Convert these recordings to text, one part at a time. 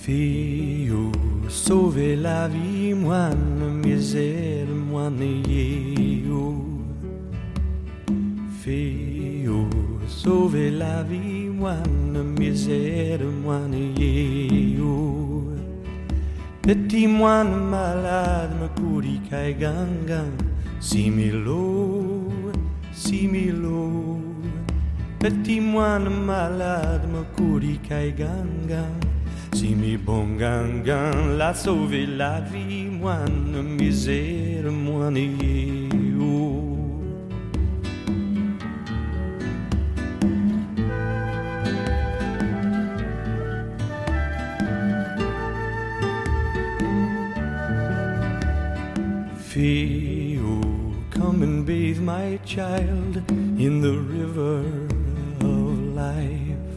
Fille, sauver la vie, moine, misère, moine, Fille, sauver la vie, moine, misère, moine, Petit moine malade, me couri kai gangan, similo, similo. Petit moine malade, me couri kai gangan. Si mi bon gangan l'a sauvé la vie, moine, misère, moine, Fille, come and bathe my child in the river of life.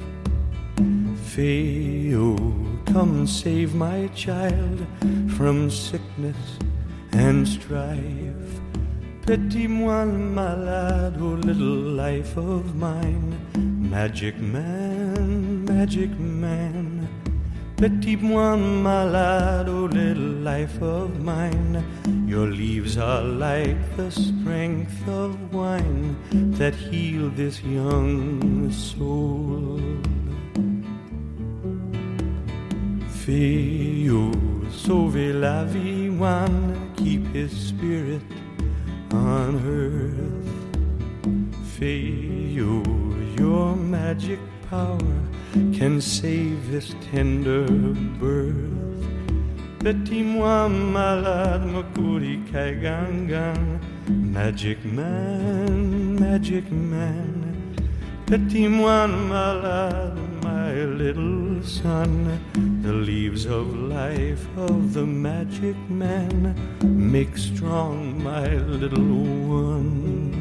Fille, come and save my child from sickness and strife. Petit moine malade, oh little life of mine, magic man, magic man. Petit moine malade, oh little life of mine, your leaves are like the strength of wine that heal this young soul. Fille, sauver la vie, one, keep his spirit on earth. Fille, your magic power can save this tender birth. Petit moine malade, me couri kai gangan, magic man, magic man. Petit moine malade, my little son, the leaves of life of the magic man make strong my little one.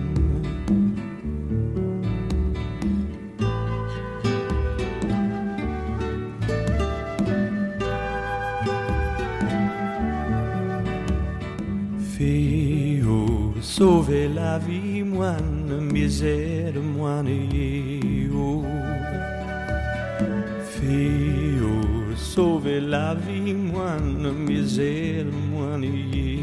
Fille, sauver la vie, moine, misère, moine, Fille, sauver la vie, moine, misère, moine,